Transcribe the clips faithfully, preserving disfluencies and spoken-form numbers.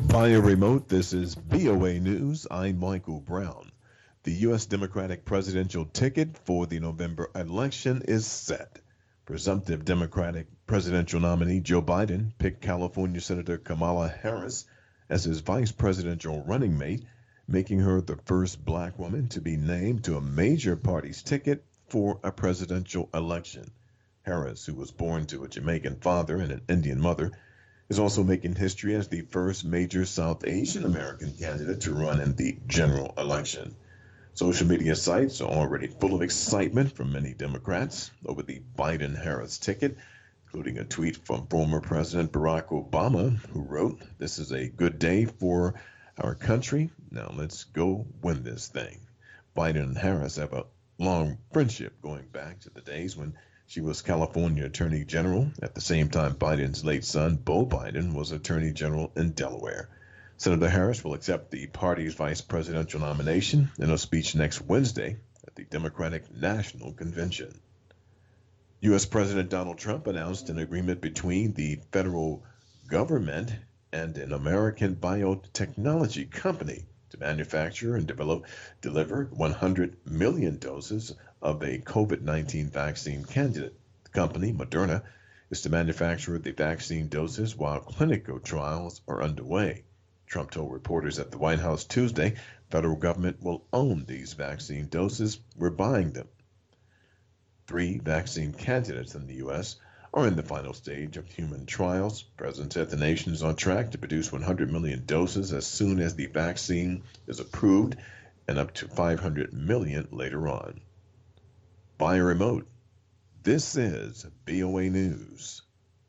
Via remote, this is V O A News. I'm Michael Brown. The U S Democratic presidential ticket for the November election is set. Presumptive Democratic presidential nominee Joe Biden picked California Senator Kamala Harris as his vice presidential running mate, making her the first black woman to be named to a major party's ticket for a presidential election. Harris, who was born to a Jamaican father and an Indian mother, is also making history as the first major South Asian American candidate to run in the general election. Social media sites are already full of excitement from many Democrats over the Biden-Harris ticket, including a tweet from former President Barack Obama, who wrote, "This is a good day for our country. Now let's go win this thing." Biden and Harris have a long friendship going back to the days when she was California Attorney General. At the same time, Biden's late son, Beau Biden, was Attorney General in Delaware. Senator Harris will accept the party's vice presidential nomination in a speech next Wednesday at the Democratic National Convention. U S. President Donald Trump announced an agreement between the federal government and an American biotechnology company to manufacture and develop, deliver one hundred million doses of a COVID nineteen vaccine candidate. The company, Moderna, is to manufacture the vaccine doses while clinical trials are underway. Trump told reporters at the White House Tuesday, federal government will own these vaccine doses. We're buying them. Three vaccine candidates in the U S are in the final stage of human trials. The president said the nation is on track to produce one hundred million doses as soon as the vaccine is approved and up to five hundred million later on. Via remote, this is V O A News.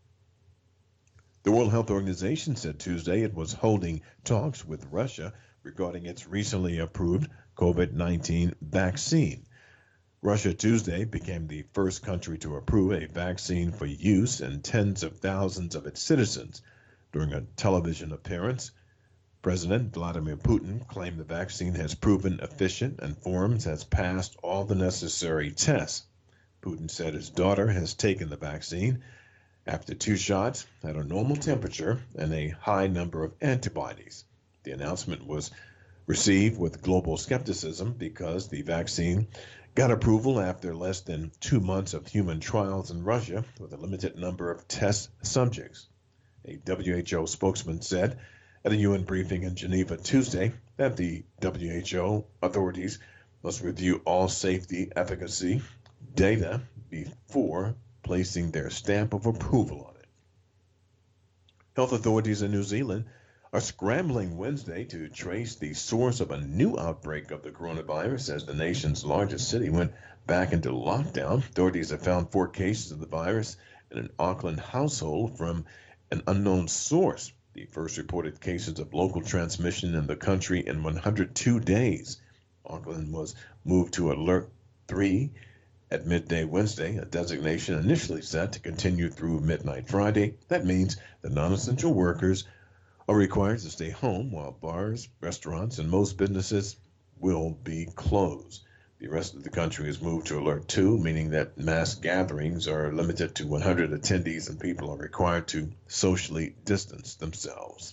The World Health Organization said Tuesday it was holding talks with Russia regarding its recently approved COVID nineteen vaccine. Russia Tuesday became the first country to approve a vaccine for use in tens of thousands of its citizens. During a television appearance, President Vladimir Putin claimed the vaccine has proven efficient and forms has passed all the necessary tests. Putin said his daughter has taken the vaccine after two shots at a normal temperature and a high number of antibodies. The announcement was received with global skepticism because the vaccine got approval after less than two months of human trials in Russia with a limited number of test subjects. A W H O spokesman said at a U N briefing in Geneva Tuesday that the W H O authorities must review all safety efficacy data before placing their stamp of approval on it. Health authorities in New Zealand are scrambling Wednesday to trace the source of a new outbreak of the coronavirus as the nation's largest city went back into lockdown. Authorities have found four cases of the virus in an Auckland household from an unknown source, the first reported cases of local transmission in the country in one hundred two days. Auckland was moved to Alert three at midday Wednesday, a designation initially set to continue through midnight Friday. That means that non-essential workers are required to stay home while bars, restaurants, and most businesses will be closed. The rest of the country is moved to Alert two, meaning that mass gatherings are limited to one hundred attendees and people are required to socially distance themselves.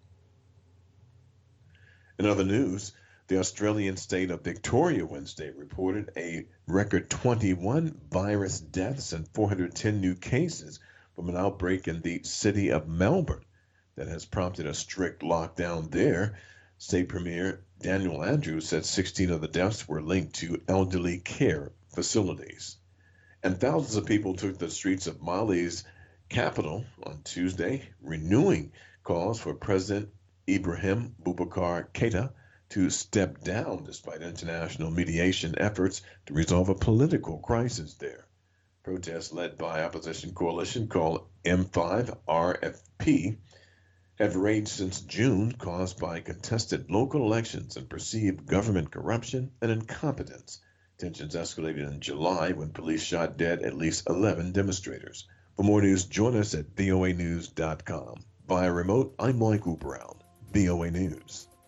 In other news, the Australian state of Victoria Wednesday reported a record twenty-one virus deaths and four hundred ten new cases from an outbreak in the city of Melbourne that has prompted a strict lockdown there. State Premier Daniel Andrews said sixteen of the deaths were linked to elderly care facilities. And thousands of people took the streets of Mali's capital on Tuesday, renewing calls for President Ibrahim Boubacar Keïta to step down despite international mediation efforts to resolve a political crisis there. Protests led by opposition coalition called M five R F P have raged since June, caused by contested local elections and perceived government corruption and incompetence. Tensions escalated in July when police shot dead at least eleven demonstrators. For more news, join us at V O A news dot com. Via remote, I'm Michael Brown, V O A News.